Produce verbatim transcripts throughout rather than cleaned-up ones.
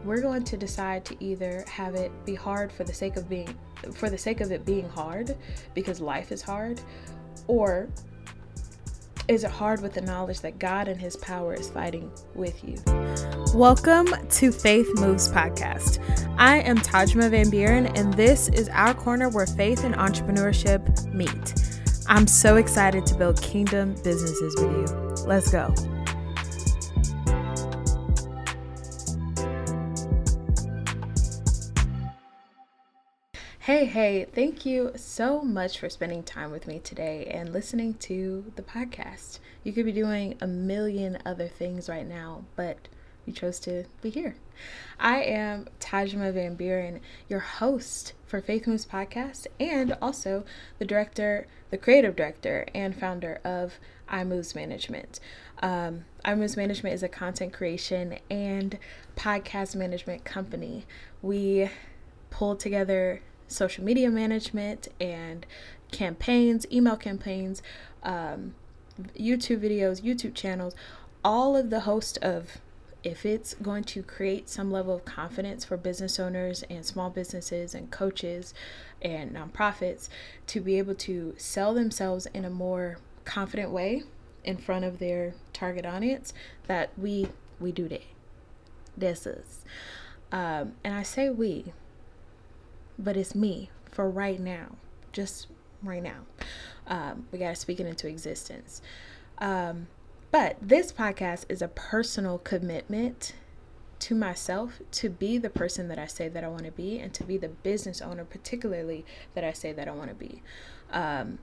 we're going to decide to either have it be hard for the sake of being for the sake of it being hard because life is hard, or is it hard with the knowledge that God and his power is fighting with you? Welcome to Faith Moves Podcast. I am Tajma Van Buren, and this is our corner where faith and entrepreneurship meet. I'm so excited to build kingdom businesses with you. Let's go. Hey, hey, thank you so much for spending time with me today and listening to the podcast. You could be doing a million other things right now, but you chose to be here. I am Tajma Van Buren, your host for Faith Moves Podcast, and also the director, the creative director and founder of iMoves Management. Um, iMoves Management is a content creation and podcast management company. We pull together social media management and campaigns, email campaigns, um, YouTube videos, YouTube channels, all of the host of, if it's going to create some level of confidence for business owners and small businesses and coaches and nonprofits to be able to sell themselves in a more confident way in front of their target audience, that we we do that. This is. Um, and I say we, but it's me for right now, just right now. Um, we got to speak it into existence. Um, but this podcast is a personal commitment to myself to be the person that I say that I want to be, and to be the business owner, particularly, that I say that I want to be. Um,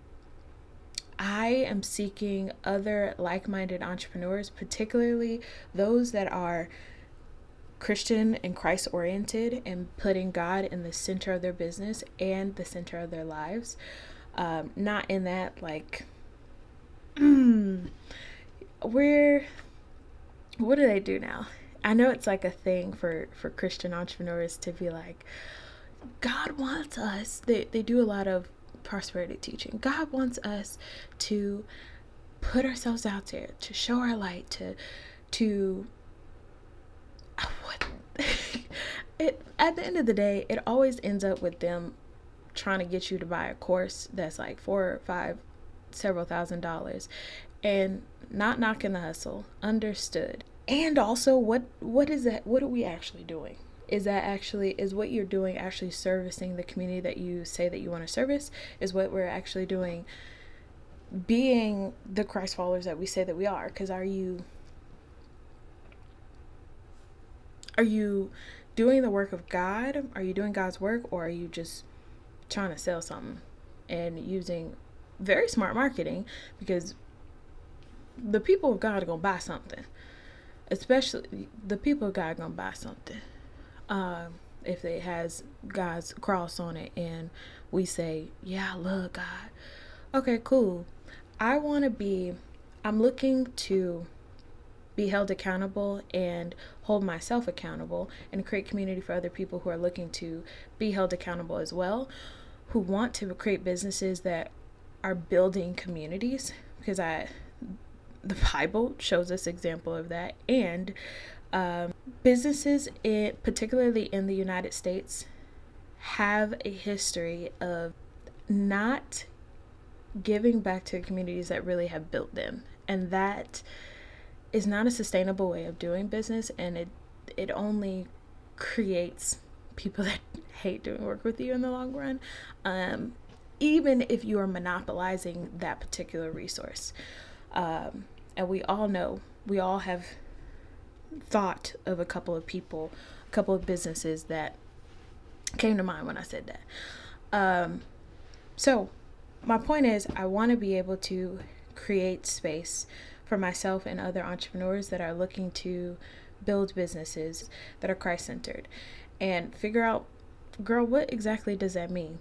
I am seeking other like-minded entrepreneurs, particularly those that are Christian and Christ-oriented and putting God in the center of their business and the center of their lives. Um, not in that, like, mm, we're, what do they do now? I know it's like a thing for, for Christian entrepreneurs to be like, God wants us, they, they do a lot of prosperity teaching. God wants us to put ourselves out there, to show our light, to, to, what it at the end of the day, it always ends up with them trying to get you to buy a course that's like four or five, several thousand dollars, and not knocking the hustle, understood. And also, what what is that? What are we actually doing? Is that actually, is what you're doing actually servicing the community that you say that you want to service? Is what we're actually doing being the Christ followers that we say that we are? Because are you Are you doing the work of God? Are you doing God's work? Or are you just trying to sell something and using very smart marketing? Because the people of God are going to buy something. Especially the people of God are going to buy something. Um, if it has God's cross on it and we say, yeah, I love God. Okay, cool. I want to be, I'm looking to be held accountable and hold myself accountable and create community for other people who are looking to be held accountable as well, who want to create businesses that are building communities, because I the Bible shows us example of that. And um, businesses, it, particularly in the United States, have a history of not giving back to communities that really have built them, and that is not a sustainable way of doing business, and it it only creates people that hate doing work with you in the long run, um, even if you are monopolizing that particular resource. Um, and we all know, we all have thought of a couple of people, a couple of businesses that came to mind when I said that. Um, so my point is, I want to be able to create space for myself and other entrepreneurs that are looking to build businesses that are Christ-centered, and figure out, girl, what exactly does that mean?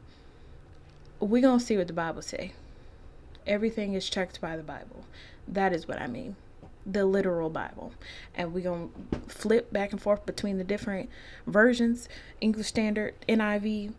We're going to see what the Bible say. Everything is checked by the Bible. That is what I mean. The literal Bible. And we're going to flip back and forth between the different versions, English Standard, N I V,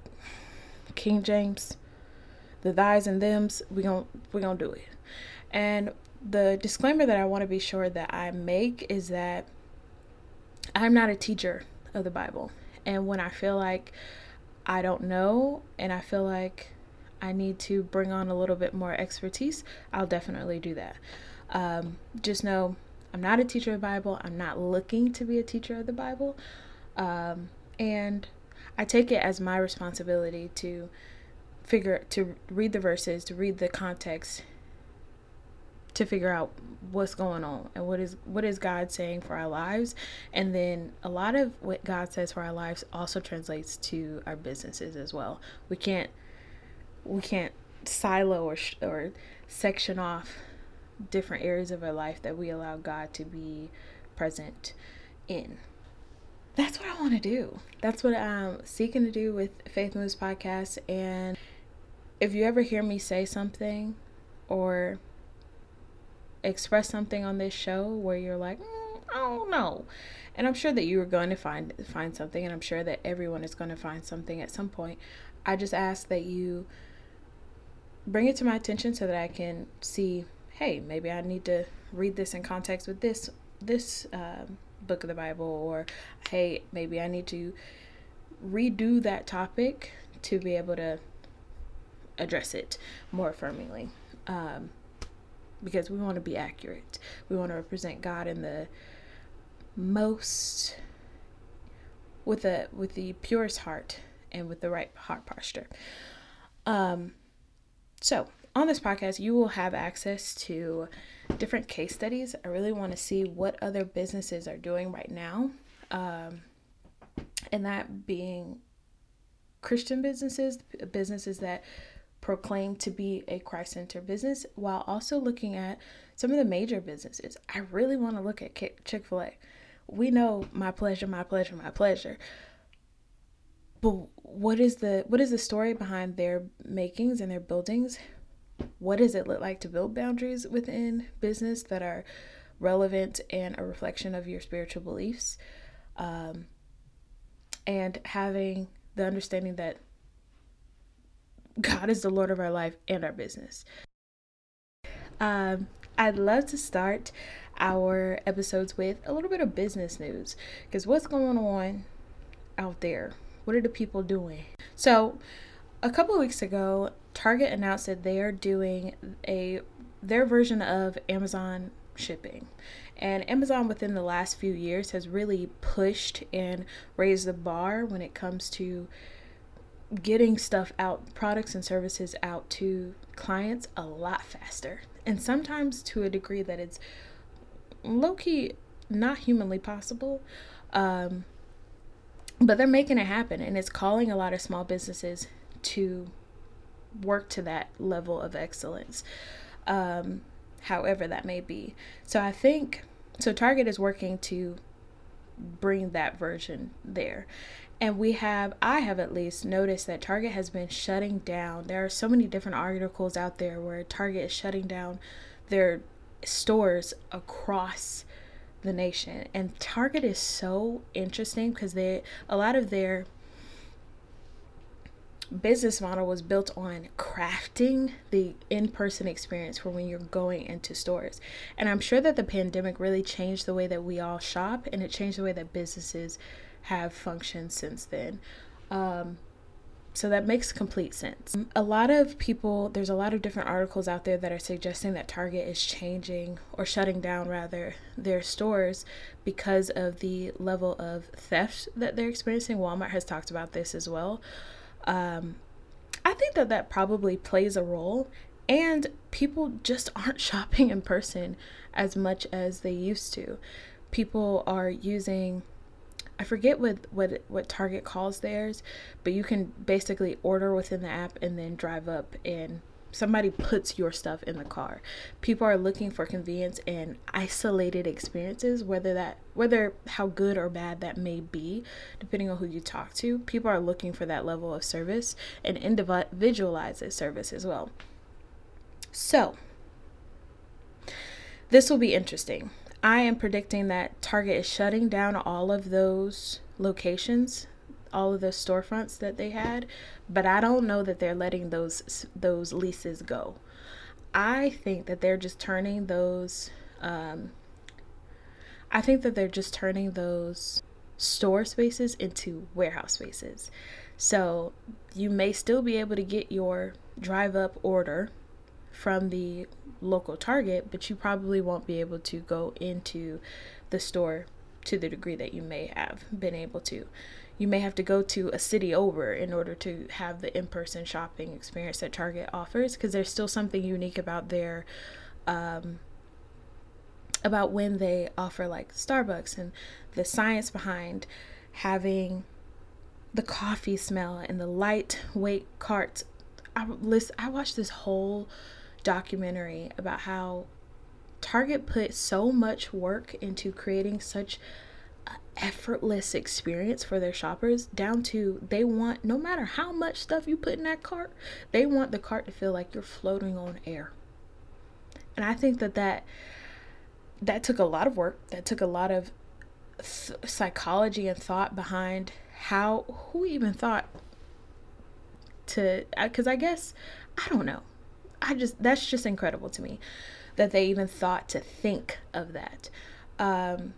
King James, the thys and thems. We're going we're going to do it. And the disclaimer that I want to be sure that I make is that I'm not a teacher of the Bible. And when I feel like I don't know and I feel like I need to bring on a little bit more expertise, I'll definitely do that. Um, just know I'm not a teacher of the Bible. I'm not looking to be a teacher of the Bible. Um, and I take it as my responsibility to figure, to read the verses, to read the context, to figure out what's going on and what is what is God saying for our lives. And then a lot of what God says for our lives also translates to our businesses as well. We can't we can't silo or or section off different areas of our life that we allow God to be present in. That's what I want to do. That's what I'm seeking to do with Faith Moves Podcast. And if you ever hear me say something or express something on this show where you're like, mm, I don't know, and I'm sure that you are going to find find something, and I'm sure that everyone is going to find something at some point, I just ask that you bring it to my attention so that I can see, hey, maybe I need to read this in context with this this um, book of the Bible, or hey, maybe I need to redo that topic to be able to address it more affirmingly. Um, because we want to be accurate. We want to represent God in the most, with a with the purest heart and with the right heart posture. Um, so on this podcast, you will have access to different case studies. I really want to see what other businesses are doing right now, um, and that being Christian businesses, businesses that proclaim to be a Christ-centered business, while also looking at some of the major businesses. I really want to look at Chick-fil-A. We know my pleasure, my pleasure, my pleasure. But what is the what is the story behind their makings and their buildings? What does it look like to build boundaries within business that are relevant and a reflection of your spiritual beliefs? Um, and having the understanding that God is the Lord of our life and our business. Um, I'd love to start our episodes with a little bit of business news, because what's going on out there? What are the people doing? So a couple of weeks ago, Target announced that they are doing a their version of Amazon shipping. And Amazon within the last few years has really pushed and raised the bar when it comes to getting stuff out, products and services out to clients a lot faster, and sometimes to a degree that it's low-key not humanly possible, um, but they're making it happen, and it's calling a lot of small businesses to work to that level of excellence, um, however that may be. So I think, so Target is working to bring that version there. And we have, I have at least noticed that Target has been shutting down. There are so many different articles out there where Target is shutting down their stores across the nation. And Target is so interesting because they, a lot of their business model was built on crafting the in-person experience for when you're going into stores. And I'm sure that the pandemic really changed the way that we all shop, and it changed the way that businesses have functioned since then. Um, so that makes complete sense. A lot of people, there's a lot of different articles out there that are suggesting that Target is changing, or shutting down rather, their stores because of the level of theft that they're experiencing. Walmart has talked about this as well. Um, I think that that probably plays a role, and people just aren't shopping in person as much as they used to. People are using, I forget what, what, what Target calls theirs, but you can basically order within the app and then drive up and somebody puts your stuff in the car. People are looking for convenience and isolated experiences, whether that, whether how good or bad that may be, depending on who you talk to. People are looking for that level of service and individualized service as well. So this will be interesting. I am predicting that Target is shutting down all of those locations, all of the storefronts that they had, but I don't know that they're letting those those leases go. I think that they're just turning those um, I think that they're just turning those store spaces into warehouse spaces. So you may still be able to get your drive up order from the local Target, but you probably won't be able to go into the store to the degree that you may have been able to. You may have to go to a city over in order to have the in-person shopping experience that Target offers, because there's still something unique about their um, about when they offer like Starbucks and the science behind having the coffee smell and the lightweight carts. I list I watched this whole documentary about how Target put so much work into creating such an effortless experience for their shoppers, down to they want, no matter how much stuff you put in that cart, they want the cart to feel like you're floating on air. And I think that that, that took a lot of work. That took a lot of th- psychology and thought behind how, who even thought to, because I guess, I don't know. I just, that's just incredible to me that they even thought to think of that. Um,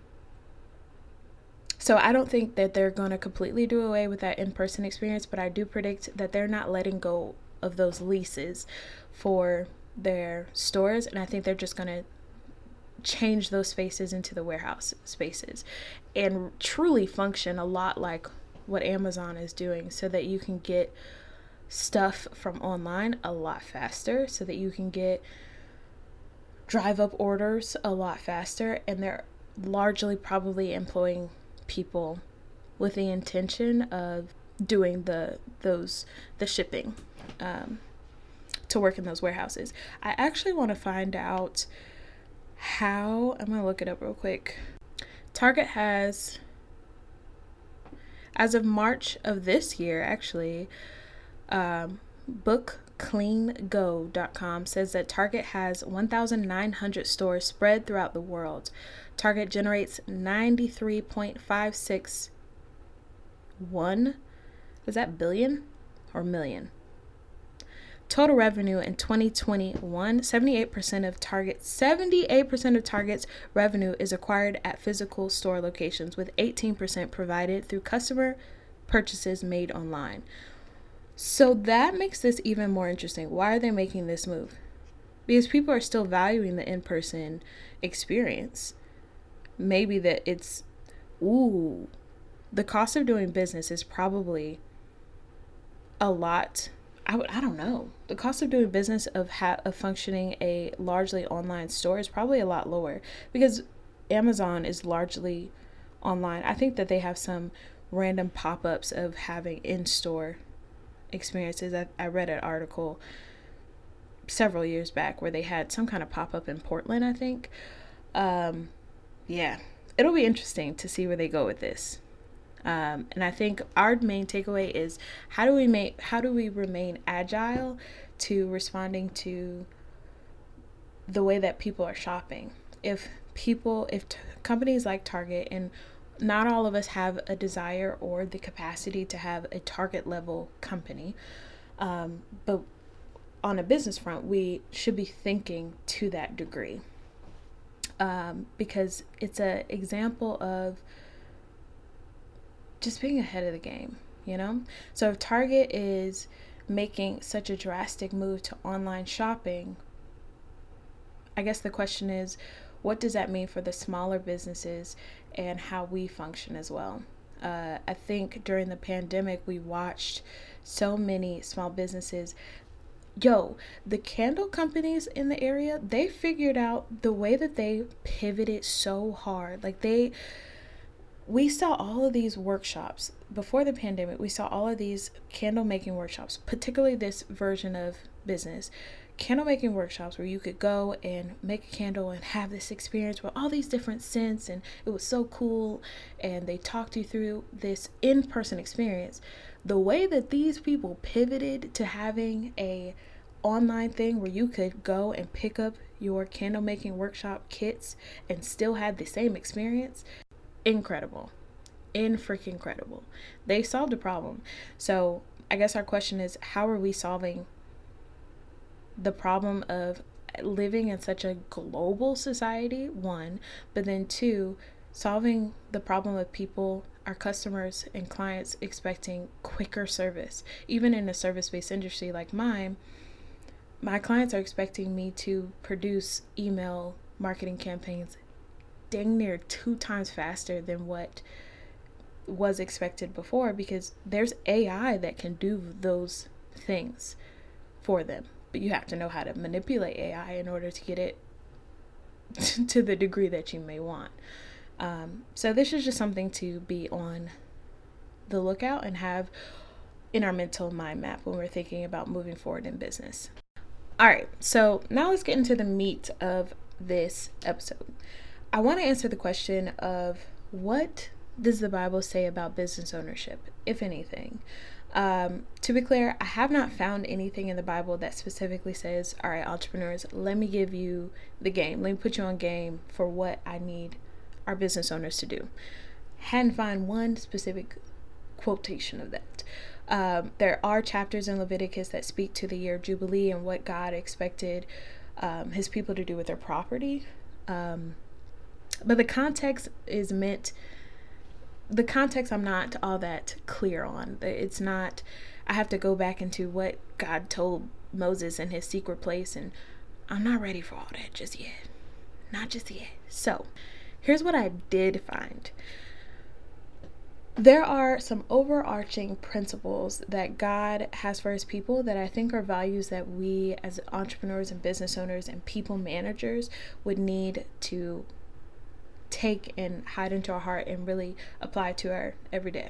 so I don't think that they're going to completely do away with that in-person experience, but I do predict that they're not letting go of those leases for their stores. And I think they're just going to change those spaces into the warehouse spaces and truly function a lot like what Amazon is doing, so that you can get stuff from online a lot faster, so that you can get drive up orders a lot faster. And they're largely probably employing people with the intention of doing the those the shipping um, to work in those warehouses. I actually want to find out how, I'm gonna look it up real quick. Target has, as of March of this year, actually, um, book clean go dot com says that Target has one thousand nine hundred stores spread throughout the world. Target generates ninety-three point five six one, is that billion or million? Total revenue in twenty twenty-one, seventy-eight percent of Target, seventy-eight percent of Target's revenue is acquired at physical store locations, with eighteen percent provided through customer purchases made online. So that makes this even more interesting. Why are they making this move? Because people are still valuing the in-person experience. Maybe that it's, ooh, the cost of doing business is probably a lot. I, would, I don't know. The cost of doing business of, ha- of functioning a largely online store is probably a lot lower, because Amazon is largely online. I think that they have some random pop-ups of having in-store experiences. I, I read an article several years back where they had some kind of pop-up in Portland, I think. Um, yeah, it'll be interesting to see where they go with this. Um, and I think our main takeaway is how do we make how do we remain agile to responding to the way that people are shopping. If people, if t- companies like Target, and not all of us have a desire or the capacity to have a Target level company, um, but on a business front, we should be thinking to that degree, um, because it's an example of just being ahead of the game, you know? So if Target is making such a drastic move to online shopping, I guess the question is, what does that mean for the smaller businesses and how we function as well? Uh, I think during the pandemic, we watched so many small businesses. Yo, the candle companies in the area, they figured out the way that they pivoted so hard. Like they, we saw all of these workshops before the pandemic. We saw all of these candle making workshops, particularly this version of business, candle making workshops where you could go and make a candle and have this experience with all these different scents, and it was so cool. And they talked you through this in-person experience. The way that these people pivoted to having a online thing where you could go and pick up your candle making workshop kits and still have the same experience, incredible. In freaking incredible. They solved a problem. So I guess our question is, how are we solving the problem of living in such a global society, one, but then two, solving the problem of people our customers and clients expecting quicker service. Even in a service-based industry like mine, my clients are expecting me to produce email marketing campaigns dang near two times faster than what was expected before, because there's A I that can do those things for them. But you have to know how to manipulate A I in order to get it to the degree that you may want. Um, so this is just something to be on the lookout and have in our mental mind map when we're thinking about moving forward in business. All right, so now let's get into the meat of this episode. I want to answer the question of, what does the Bible say about business ownership, if anything? Um, to be clear, I have not found anything in the Bible that specifically says, all right, entrepreneurs, let me give you the game. Let me put you on game for what I need our business owners to do. Hadn't found one specific quotation of that. Um, there are chapters in Leviticus that speak to the year of Jubilee and what God expected um, his people to do with their property. Um, but the context is meant, the context I'm not all that clear on. It's not, I have to go back into what God told Moses in his secret place, and I'm not ready for all that just yet. Not just yet. So here's what I did find. There are some overarching principles that God has for his people that I think are values that we as entrepreneurs and business owners and people managers would need to take and hide into our heart and really apply to our everyday.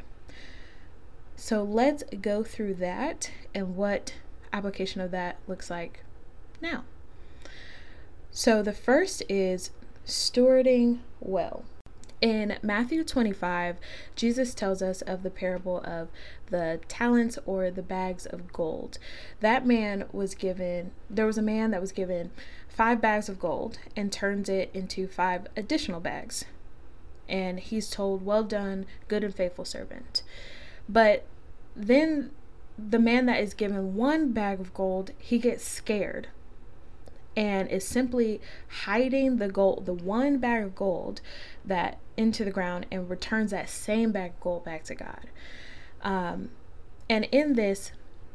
So let's go through that and what application of that looks like now. So the first is stewarding well. In Matthew twenty-five, Jesus tells us of the parable of the talents or the bags of gold. That man was given, there was a man that was given five bags of gold and turns it into five additional bags. And he's told, well done, good and faithful servant. But then the man that is given one bag of gold, he gets scared and is simply hiding the gold, the one bag of gold, that into the ground, and returns that same bag of gold back to God. Um, and in this,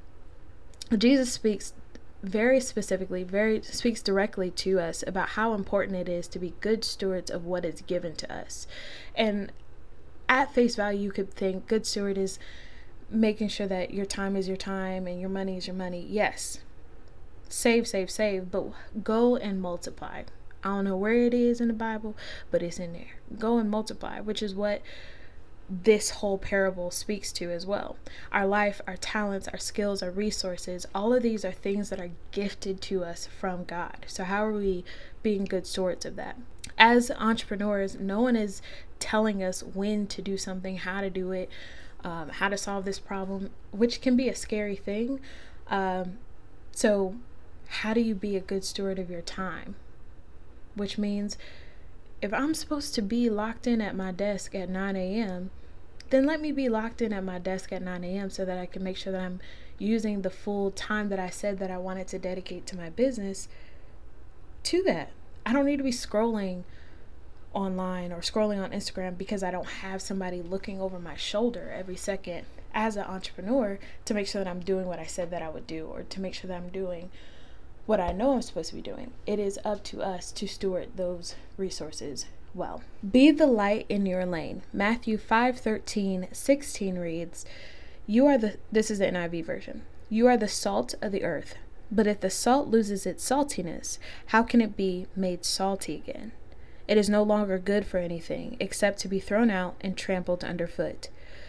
Jesus speaks very specifically, very speaks directly to us about how important it is to be good stewards of what is given to us. And at face value, you could think good steward is making sure that your time is your time and your money is your money. Yes. Save, save, save, but go and multiply. I don't know where it is in the Bible, but it's in there. Go and multiply, which is what this whole parable speaks to as well. Our life, our talents, our skills, our resources, all of these are things that are gifted to us from God. So how are we being good stewards of that? As entrepreneurs, no one is telling us when to do something, how to do it, um, how to solve this problem, which can be a scary thing. Um, so how do you be a good steward of your time? Which means if I'm supposed to be locked in at my desk at nine a.m., then let me be locked in at my desk at nine a.m. so that I can make sure that I'm using the full time that I said that I wanted to dedicate to my business to that. I don't need to be scrolling online or scrolling on Instagram because I don't have somebody looking over my shoulder every second as an entrepreneur to make sure that I'm doing what I said that I would do, or to make sure that I'm doing what I know I'm supposed to be doing. It is up to us to steward those resources well. Be the light in your lane. Matthew five thirteen sixteen reads, You are the, this is the N I V version. You are the salt of the earth, but if the salt loses its saltiness, how can it be made salty again? It is no longer good for anything except to be thrown out and trampled underfoot.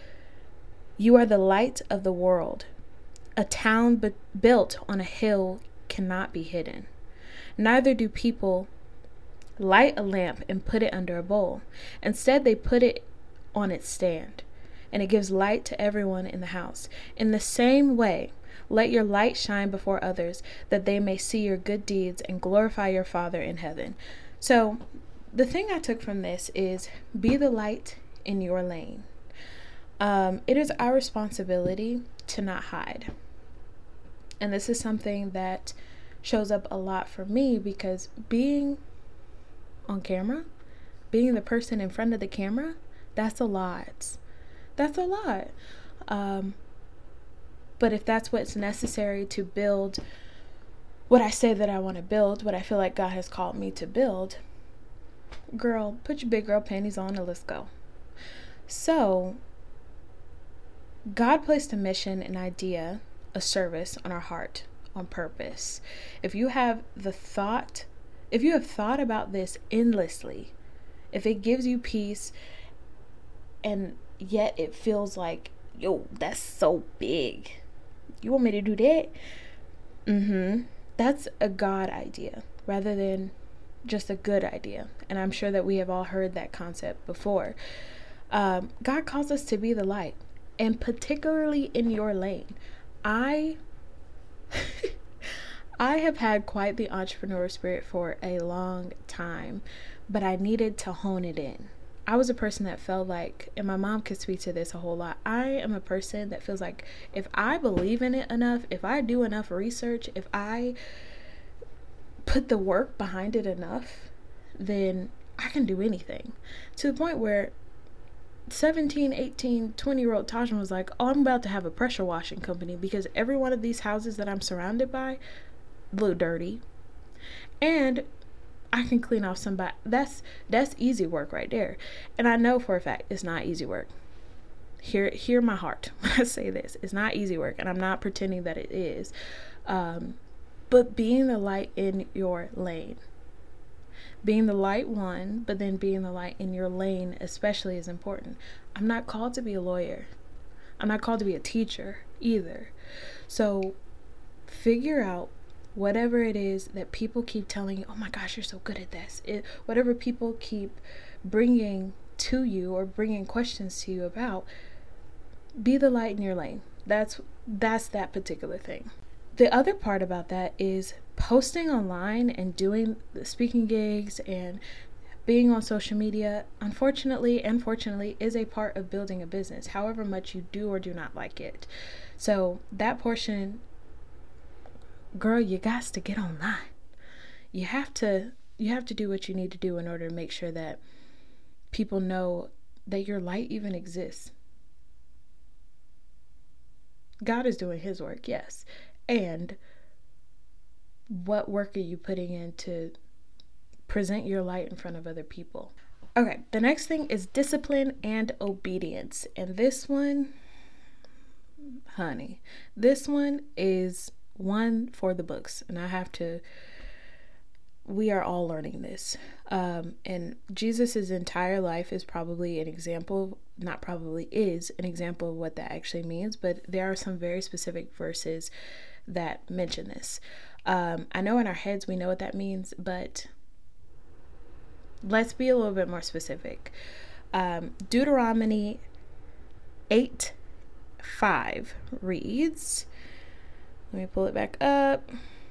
You are the light of the world. A town b- built on a hill cannot be hidden. Neither do people light a lamp and put it under a bowl. Instead, they put it on its stand, and it gives light to everyone in the house. In the same way, let your light shine before others, that they may see your good deeds and glorify your Father in heaven. So, the thing I took from this is be the light in your lane. Um, it is our responsibility to not hide. And this is something that shows up a lot for me, because being on camera, being the person in front of the camera, that's a lot. That's a lot. Um, but if that's what's necessary to build what I say that I want to build, what I feel like God has called me to build, girl, put your big girl panties on and let's go. So, God placed a mission, an idea, a service on our heart on purpose. If you have the thought, if you have thought about this endlessly, if it gives you peace and yet it feels like, yo, that's so big. You want me to do that? Mm-hmm. That's a God idea rather than just a good idea. And I'm sure that we have all heard that concept before. Um, God calls us to be the light, and particularly in your lane. I I have had quite the entrepreneur spirit for a long time, but I needed to hone it in. I was a person that felt like, and my mom could speak to this a whole lot, I am a person that feels like if I believe in it enough, if I do enough research, if I put the work behind it enough, then I can do anything. To the point where seventeen, eighteen, twenty year old Tajma was like, oh, I'm about to have a pressure washing company because every one of these houses that I'm surrounded by look dirty. And I can clean off somebody. That's that's easy work right there. And I know for a fact it's not easy work. Hear hear my heart when I say this. It's not easy work, and I'm not pretending that it is. Um, but being the light in your lane. Being the light one, but then being the light in your lane especially is important. I'm not called to be a lawyer. I'm not called to be a teacher either. So figure out whatever it is that people keep telling you, oh my gosh, you're so good at this. It, whatever people keep bringing to you or bringing questions to you about, be the light in your lane. That's that's that particular thing. The other part about that is posting online and doing the speaking gigs and being on social media, unfortunately and fortunately, is a part of building a business, however much you do or do not like it. So that portion, girl, you got to get online. You have to you have to do what you need to do in order to make sure that people know that your light even exists. God is doing his work, yes. And what work are you putting in to present your light in front of other people? Okay, the next thing is discipline and obedience. And this one, honey, this one is one for the books. And I have to, we are all learning this. Um, and Jesus's entire life is probably an example, not probably is an example of what that actually means. But there are some very specific verses that mention this. Um, I know in our heads we know what that means, but let's be a little bit more specific. Um, Deuteronomy eight five reads, let me pull it back up.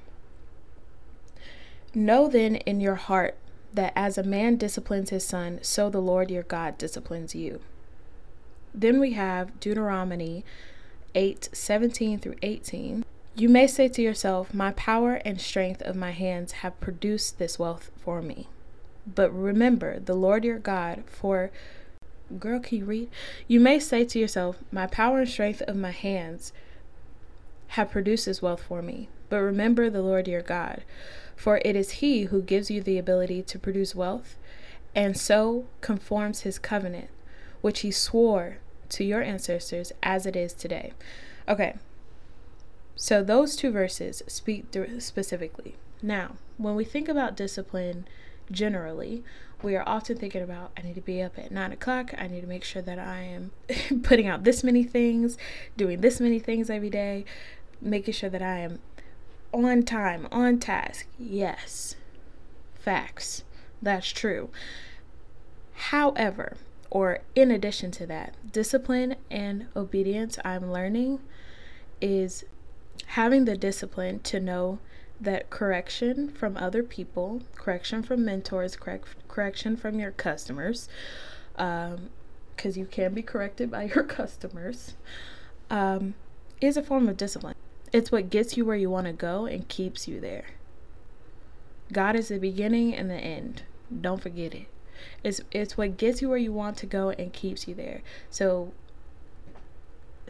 Know then in your heart that as a man disciplines his son, so the Lord your God disciplines you. Then we have Deuteronomy eight seventeen through eighteen. You may say to yourself, my power and strength of my hands have produced this wealth for me. But remember the Lord your God, for, girl, can you read? You may say to yourself, my power and strength of my hands have produced this wealth for me. But remember the Lord your God, for it is he who gives you the ability to produce wealth, and so conforms his covenant, which he swore to your ancestors as it is today. Okay. So those two verses speak specifically. Now, when we think about discipline generally, we are often thinking about, I need to be up at nine o'clock. I need to make sure that I am putting out this many things, doing this many things every day, making sure that I am on time, on task. Yes, facts. That's true. However, or in addition to that, discipline and obedience, I'm learning, is having the discipline to know that correction from other people, correction from mentors, correct, correction from your customers, um, because you can be corrected by your customers, um, is a form of discipline. It's what gets you where you want to go and keeps you there. God is the beginning and the end. Don't forget it. It's, it's what gets you where you want to go and keeps you there. So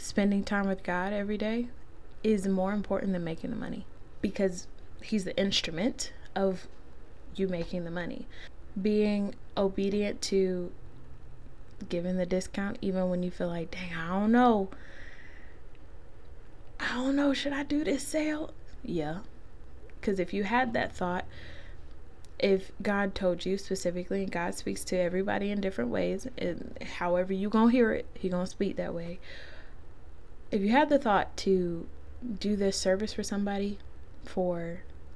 spending time with God every day is more important than making the money, because he's the instrument of you making the money. Being obedient to giving the discount even when you feel like, dang, I don't know. I don't know, should I do this sale? Yeah. Because if you had that thought, if God told you specifically, and God speaks to everybody in different ways, and however you gonna hear it, he gonna speak that way. If you had the thought to do this service for somebody for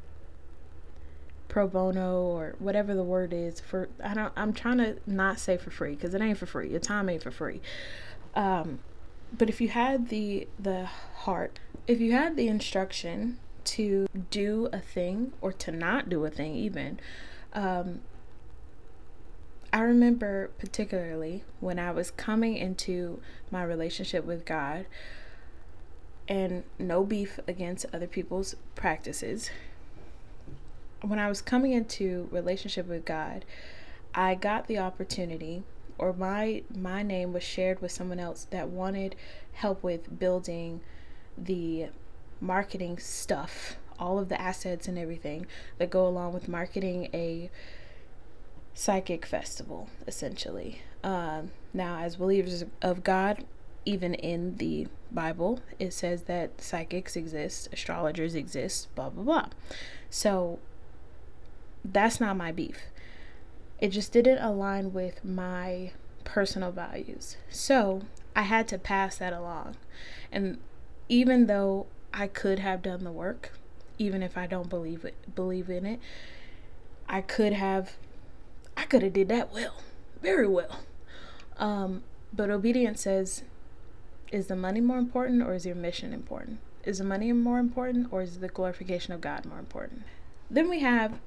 pro bono or whatever the word is, for I don't I'm trying to not say for free, because it ain't for free. Your time ain't for free. Um, but if you had the the heart, if you had the instruction to do a thing or to not do a thing even, um, I remember particularly when I was coming into my relationship with God, and no beef against other people's practices. When I was coming into relationship with God, I got the opportunity, or my my name was shared with someone else that wanted help with building the marketing stuff, all of the assets and everything that go along with marketing a psychic festival, essentially. Um, now, as believers of God, even in the Bible, it says that psychics exist, astrologers exist, blah, blah, blah. So that's not my beef. It just didn't align with my personal values. So I had to pass that along. And even though I could have done the work, even if I don't believe it, believe in it, I could have, I could have did that well, very well. Um, but obedience says, is the money more important, or is your mission important? Is the money more important, or is the glorification of God more important? Then we have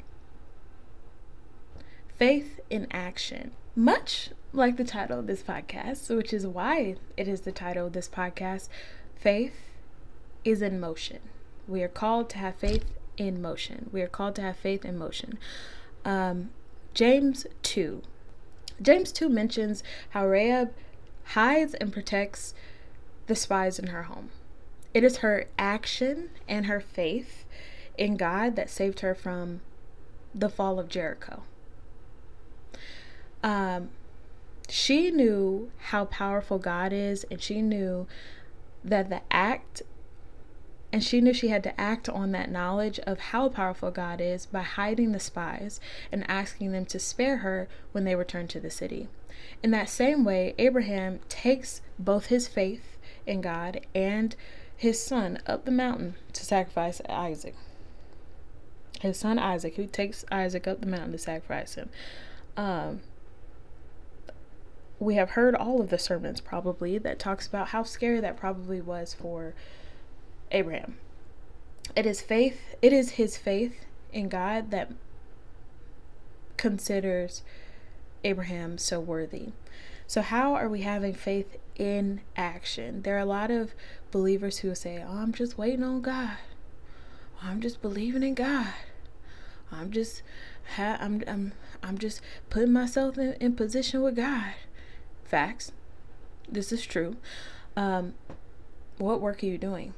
faith in action. Much like the title of this podcast, which is why it is the title of this podcast, faith is in motion. We are called to have faith in motion. We are called to have faith in motion. Um, James two. James two mentions how Rahab hides and protects the spies in her home. It is her action and her faith in God that saved her from the fall of Jericho. Um, she knew how powerful God is, and she knew that the act, and she knew she had to act on that knowledge of how powerful God is by hiding the spies and asking them to spare her when they returned to the city. In that same way, Abraham takes both his faith in God and his son up the mountain to sacrifice Isaac. His son Isaac, who takes Isaac up the mountain to sacrifice him. Um, we have heard all of the sermons probably that talks about how scary that probably was for Abraham. It is faith, it is his faith in God that considers Abraham so worthy. So how are we having faith in action? There are a lot of believers who say, oh, I'm just waiting on God. I'm just believing in God. I'm just ha- I'm I'm I'm just putting myself in, in position with God. Facts. This is true. Um, what work are you doing?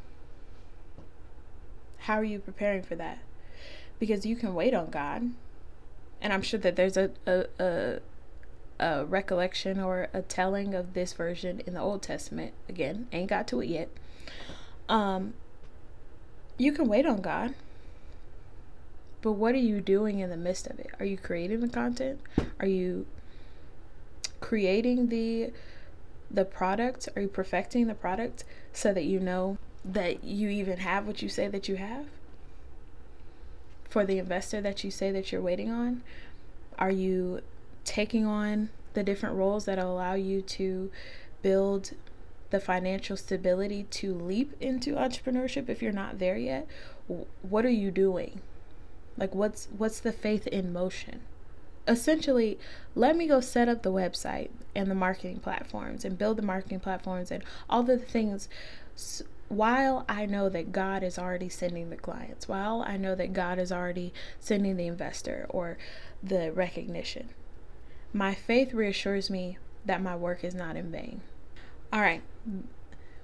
How are you preparing for that? Because you can wait on God. And I'm sure that there's a, a, a, a recollection or a telling of this version in the Old Testament. Again, ain't got to it yet. Um, you can wait on God. But what are you doing in the midst of it? Are you creating the content? Are you creating the the product? Are you perfecting the product so that you know that you even have what you say that you have? For the investor that you say that you're waiting on? Are you taking on the different roles that allow you to build the financial stability to leap into entrepreneurship if you're not there yet? What are you doing? Like, what's what's the faith in motion? Essentially, let me go set up the website and the marketing platforms and build the marketing platforms and all the things while I know that God is already sending the clients, while I know that God is already sending the investor or the recognition. My faith reassures me that my work is not in vain. All right.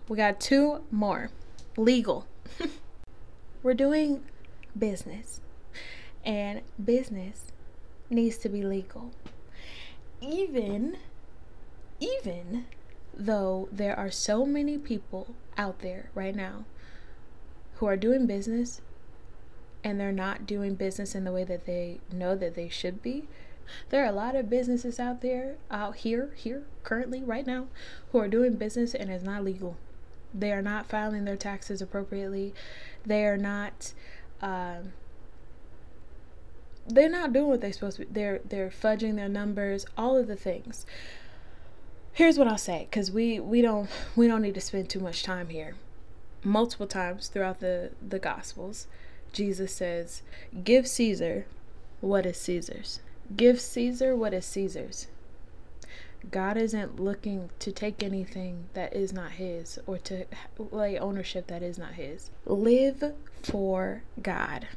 We got two more. Legal. We're doing business, and business needs to be legal. Even, even though there are so many people out there right now who are doing business and they're not doing business in the way that they know that they should be. There are a lot of businesses out there, out here, here, currently, right now, who are doing business and it's not legal. They are not filing their taxes appropriately. They are not, um, they're not doing what they're supposed to be. They're, they're fudging their numbers, all of the things. Here's what I'll say, because we, we don't, we don't need to spend too much time here. Multiple times throughout the, the Gospels, Jesus says, give Caesar what is Caesar's. Give Caesar what is Caesar's. God isn't looking to take anything that is not his or to lay ownership that is not his. Live for God.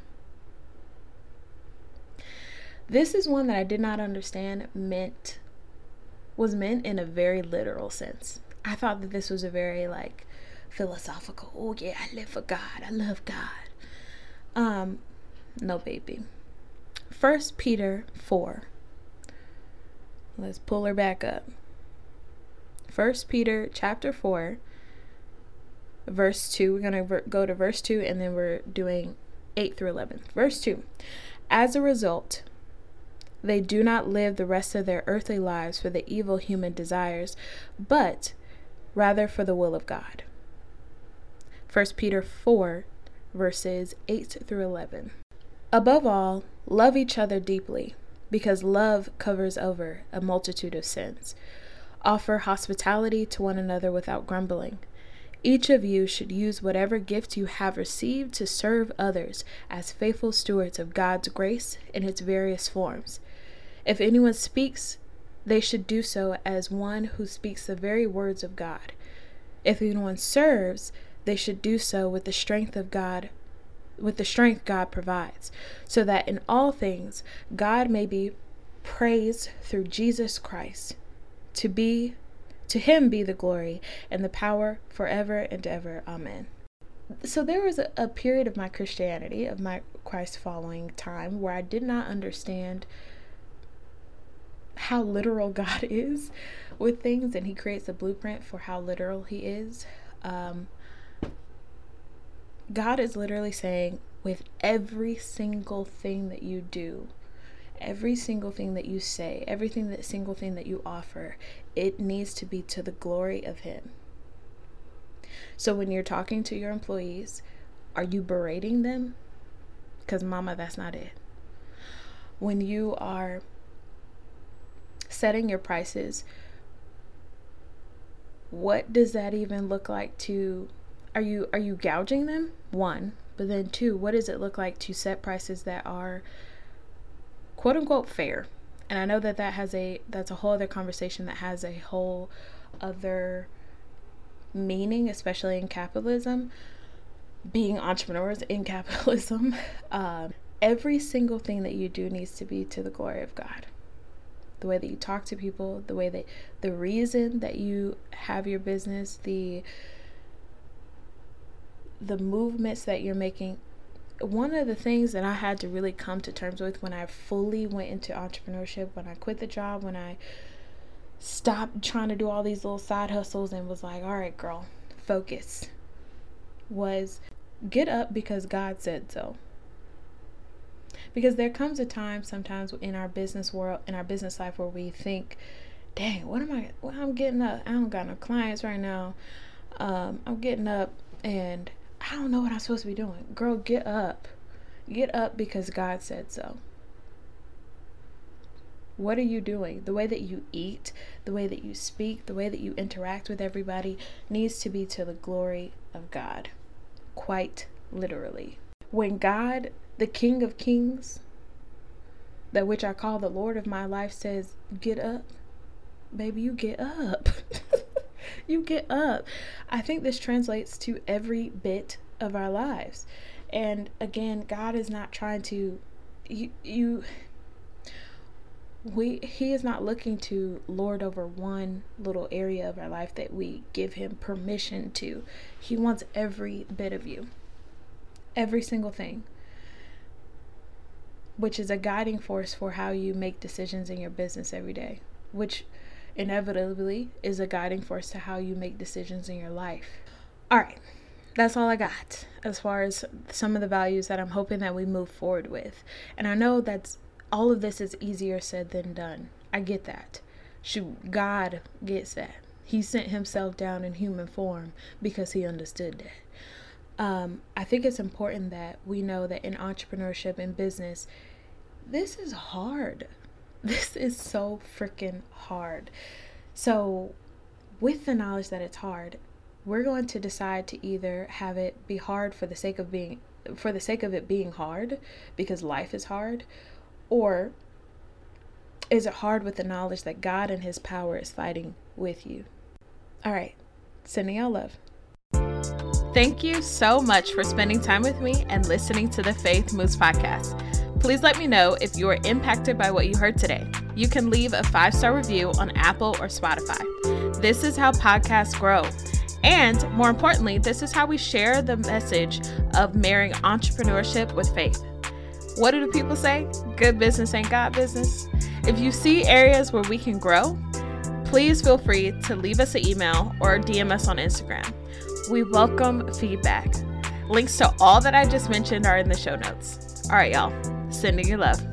This is one that I did not understand meant, was meant in a very literal sense. I thought that this was a very like philosophical, oh yeah, I live for God, I love God. Um, no baby. First Peter four. Let's pull her back up. First Peter chapter four, verse two. We're going to go to verse two and then we're doing eight through eleven. Verse two. As a result, they do not live the rest of their earthly lives for the evil human desires, but rather for the will of God. First Peter four, verses eight through eleven. Above all, love each other deeply, because love covers over a multitude of sins. Offer hospitality to one another without grumbling. Each of you should use whatever gift you have received to serve others as faithful stewards of God's grace in its various forms. If anyone speaks, they should do so as one who speaks the very words of God. If anyone serves, they should do so with the strength of God with the strength God provides, so that in all things God may be praised through Jesus Christ. To be, to him be the glory and the power forever and ever. Amen. So there was a, a period of my Christianity, of my Christ following time, where I did not understand how literal God is with things, and he creates a blueprint for how literal he is. Um, God is literally saying, with every single thing that you do, every single thing that you say, everything that single thing that you offer, it needs to be to the glory of him. So when you're talking to your employees, are you berating them? Because mama, that's not it. When you are setting your prices, what does that even look like to Are you are you gouging them? One. But then two, what does it look like to set prices that are quote unquote fair? And I know that that has a, that's a whole other conversation that has a whole other meaning, especially in capitalism, being entrepreneurs in capitalism. Um, every single thing that you do needs to be to the glory of God. The way that you talk to people, the way that, the reason that you have your business, the the movements that you're making. One of the things that I had to really come to terms with when I fully went into entrepreneurship, when I quit the job, when I stopped trying to do all these little side hustles and was like, all right, girl, focus, was get up because God said so. Because there comes a time sometimes in our business world, in our business life, where we think, dang, what am I, well, I'm getting up, I don't got no clients right now. Um, I'm getting up and I don't know what I'm supposed to be doing. Girl, get up. Get up because God said so. What are you doing? The way that you eat, the way that you speak, the way that you interact with everybody needs to be to the glory of God. Quite literally. When God, the King of Kings, that which I call the Lord of my life, says, get up, baby, you get up. You get up. I think this translates to every bit of our lives. And again, God is not trying to, you, you, we he is not looking to lord over one little area of our life that we give him permission to. He wants every bit of you, every single thing, which is a guiding force for how you make decisions in your business every day, which inevitably is a guiding force to how you make decisions in your life. All right, that's all I got as far as some of the values that I'm hoping that we move forward with. And I know that's all of this is easier said than done. I get that. Shoot, God gets that. He sent himself down in human form because he understood that. Um, I think it's important that we know that in entrepreneurship and business, this is hard. This is so freaking hard. So with the knowledge that it's hard, we're going to decide to either have it be hard for the sake of being, for the sake of it being hard, because life is hard, or is it hard with the knowledge that God and his power is fighting with you? All right, sending y'all love. Thank you so much for spending time with me and listening to the Faith Moves podcast. Please let me know if you are impacted by what you heard today. You can leave a five-star review on Apple or Spotify. This is how podcasts grow. And more importantly, this is how we share the message of marrying entrepreneurship with faith. What do the people say? Good business ain't God business. If you see areas where we can grow, please feel free to leave us an email or D M us on Instagram. We welcome feedback. Links to all that I just mentioned are in the show notes. All right, y'all. Sending you love.